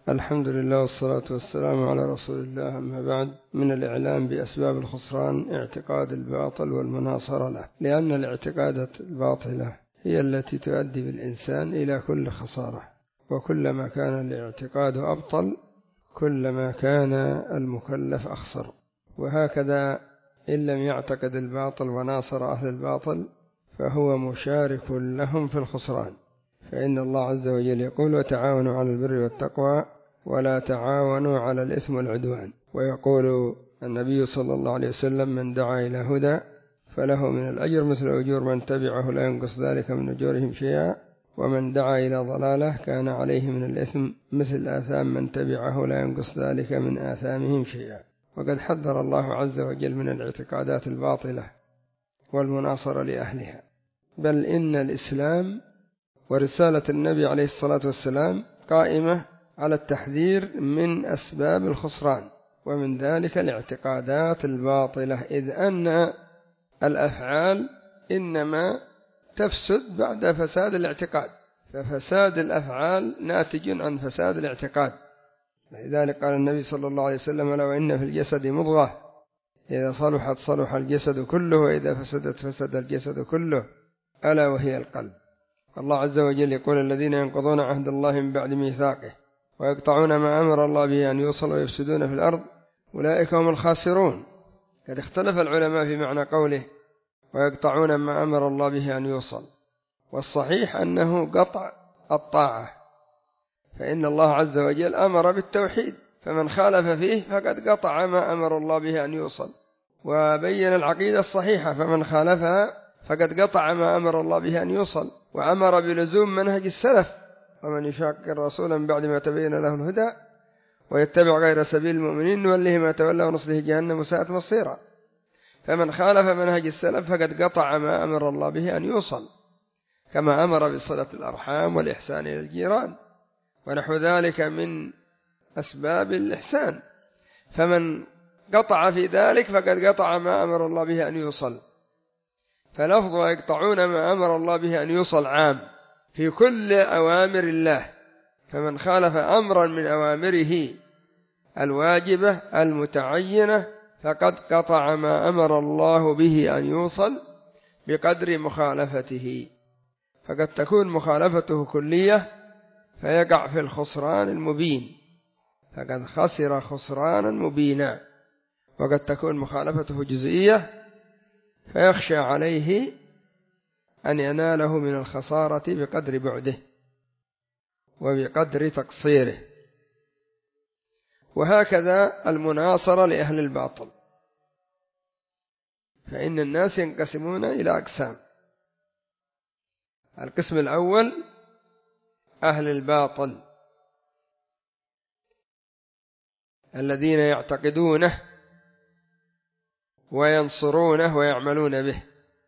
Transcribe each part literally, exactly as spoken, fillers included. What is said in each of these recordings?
الحمد لله والصلاة والسلام على رسول الله. أما بعد، من الإعلام بأسباب الخسران اعتقاد الباطل والمناصرة له، لأن الاعتقادات الباطلة هي التي تؤدي بالإنسان إلى كل خسارة، وكلما كان الاعتقاد أبطل كلما كان المكلف أخسر. وهكذا إن لم يعتقد الباطل وناصر أهل الباطل فهو مشارك لهم في الخسران، فإن الله عز وجل يقول: وتعاونوا على البر والتقوى ولا تعاونوا على الإثم والعدوان. ويقول النبي صلى الله عليه وسلم: من دعا إلى هدى فله من الأجر مثل أجور من تبعه لا ينقص ذلك من أجورهم شيئا، ومن دعا إلى ضلالة كان عليه من الإثم مثل آثام من تبعه لا ينقص ذلك من آثامهم شيئا. وقد حذر الله عز وجل من الاعتقادات الباطلة والمناصرة لأهلها، بل إن الإسلام ورسالة النبي عليه الصلاة والسلام قائمة على التحذير من أسباب الخسران، ومن ذلك الاعتقادات الباطلة، إذ أن الأفعال إنما تفسد بعد فساد الاعتقاد، ففساد الأفعال ناتج عن فساد الاعتقاد. لذلك قال النبي صلى الله عليه وسلم: لو إن في الجسد مضغة إذا صلحت صلح الجسد كله وإذا فسدت فسد الجسد كله، ألا وهي القلب. الله عز وجل يقول: الذين ينقضون عهد الله من بعد ميثاقه ويقطعون ما أمر الله به أن يوصل ويفسدون في الأرض أولئك هم الخاسرون. قد اختلف العلماء في معنى قوله ويقطعون ما أمر الله به أن يوصل، والصحيح أنه قطع الطاعة، فإن الله عز وجل أمر بالتوحيد، فمن خالف فيه فقد قطع ما أمر الله به أن يوصل، وبين العقيدة الصحيحة، فمن خالفها فقد قطع ما أمر الله به أن يوصل، وأمر بلزوم منهج السلف: ومن يشاقق الرسول من بعد ما تبين له الهدى ويتبع غير سبيل المؤمنين نوله ما تولى ونصله جهنم وساءت مصيرا. فمن خالف منهج السلف فقد قطع ما أمر الله به أن يوصل، كما أمر بصلة الأرحام والإحسان إلى الجيران ونحو ذلك من أسباب الإحسان، فمن قطع في ذلك فقد قطع ما أمر الله به أن يوصل. فلفظ يقطعون ما أمر الله به أن يوصل عام في كل أوامر الله، فمن خالف أمرا من أوامره الواجبة المتعينة فقد قطع ما أمر الله به أن يوصل بقدر مخالفته، فقد تكون مخالفته كلية فيقع في الخسران المبين، فقد خسر خسرانا مبينا، وقد تكون مخالفته جزئية فيخشى عليه أن يناله من الخسارة بقدر بعده وبقدر تقصيره. وهكذا المناصرة لأهل الباطل، فإن الناس ينقسمون إلى أقسام: القسم الأول أهل الباطل الذين يعتقدونه وينصرونه ويعملون به.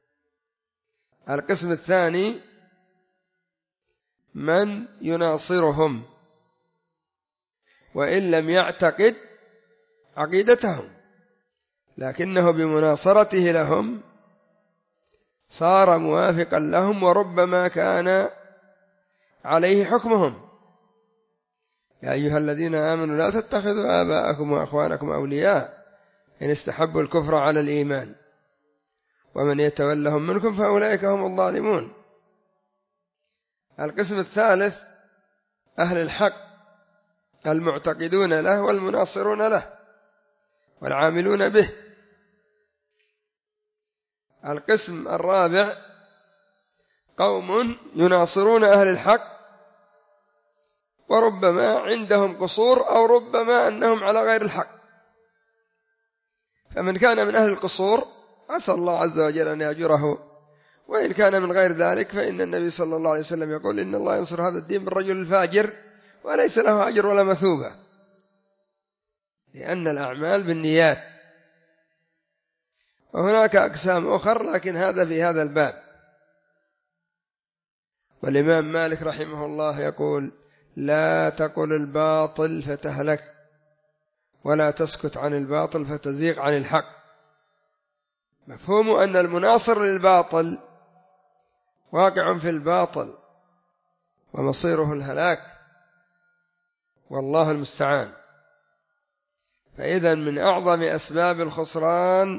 القسم الثاني من يناصرهم وإن لم يعتقد عقيدتهم، لكنه بمناصرته لهم صار موافقا لهم وربما كان عليه حكمهم: يا أيها الذين آمنوا لا تتخذوا آباءكم وأخوانكم أولياء إن استحبوا الكفر على الإيمان ومن يتولهم منكم فأولئك هم الظالمون. القسم الثالث أهل الحق المعتقدون له والمناصرون له والعاملون به. القسم الرابع قوم يناصرون أهل الحق وربما عندهم قصور أو ربما أنهم على غير الحق، فمن كان من أهل القصور عسى الله عز وجل أن يأجره، وإن كان من غير ذلك فإن النبي صلى الله عليه وسلم يقول: إن الله ينصر هذا الدين بالرجل الفاجر وليس له أجر ولا مثوبة، لأن الأعمال بالنيات. وهناك أقسام أخرى لكن هذا في هذا الباب. والإمام مالك رحمه الله يقول: لا تقل الباطل فتهلك ولا تسكت عن الباطل فتزيغ عن الحق. مفهوم أن المناصر للباطل واقع في الباطل ومصيره الهلاك، والله المستعان. فإذا من أعظم أسباب الخسران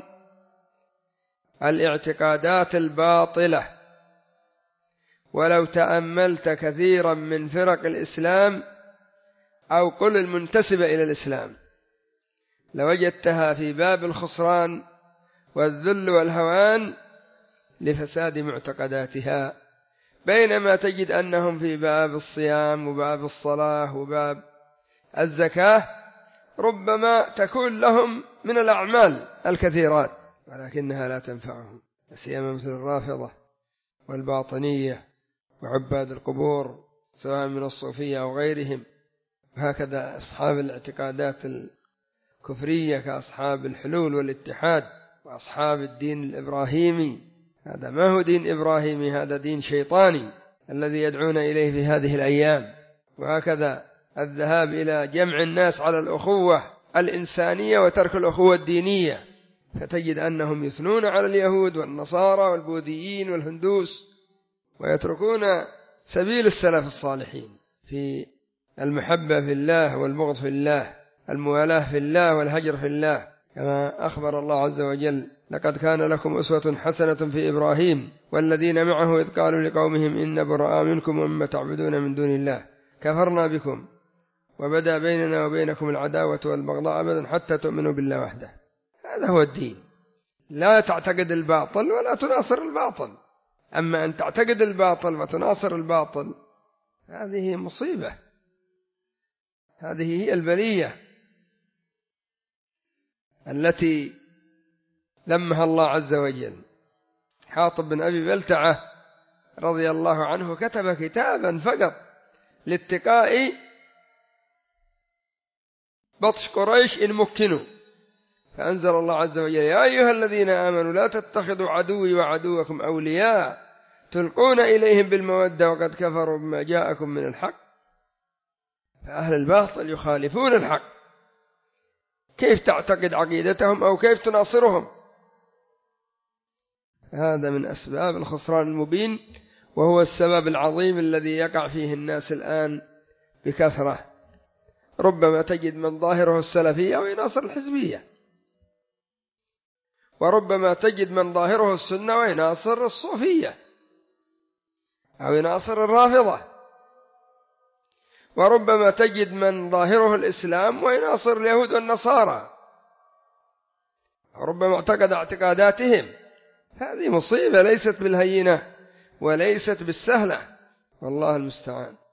الاعتقادات الباطلة. ولو تأملت كثيرا من فرق الإسلام أو قل المنتسبة إلى الإسلام لوجدتها في باب الخسران والذل والهوان لفساد معتقداتها، بينما تجد أنهم في باب الصيام وباب الصلاة وباب الزكاة ربما تكون لهم من الأعمال الكثيرات ولكنها لا تنفعهم، سيما مثل الرافضة والباطنية وعباد القبور سواء من الصوفية أو غيرهم، وهكذا أصحاب الاعتقادات الكفرية كأصحاب الحلول والاتحاد وأصحاب الدين الإبراهيمي. هذا ما هو دين إبراهيمي، هذا دين شيطاني الذي يدعون إليه في هذه الأيام. وهكذا الذهاب إلى جمع الناس على الأخوة الإنسانية وترك الأخوة الدينية، فتجد أنهم يثنون على اليهود والنصارى والبوذيين والهندوس ويتركون سبيل السلف الصالحين في المحبة في الله والبغض في الله، الموالاة في الله والهجر في الله، كما أخبر الله عز وجل: لقد كان لكم أسوة حسنة في إبراهيم والذين معه إذ قالوا لقومهم إن براء منكم ومما تعبدون من دون الله كفرنا بكم وبدا بيننا وبينكم العداوة والبغضاء أبدا حتى تؤمنوا بالله وحده. هذا هو الدين، لا تعتقد الباطل ولا تناصر الباطل. أما أن تعتقد الباطل وتناصر الباطل هذه مصيبة، هذه هي البلية التي ذمها الله عز وجل. حاطب بن أبي بلتعة رضي الله عنه كتب كتابا فقط لاتقاء بطش قريش إن مكنوا، فأنزل الله عز وجل: يا أيها الذين آمنوا لا تتخذوا عدوي وعدوكم أولياء تلقون إليهم بالمودة وقد كفروا بما جاءكم من الحق. فأهل الباطل يخالفون الحق، كيف تعتقد عقيدتهم أو كيف تناصرهم؟ هذا من أسباب الخسران المبين، وهو السبب العظيم الذي يقع فيه الناس الآن بكثرة. ربما تجد من ظاهره السلفية ويناصر الحزبية، وربما تجد من ظاهره السنة ويناصر الصوفية أو يناصر الرافضة، وربما تجد من ظاهره الإسلام ويناصر اليهود والنصارى، وربما اعتقد اعتقاداتهم. هذه مصيبة ليست بالهينة وليست بالسهلة، والله المستعان.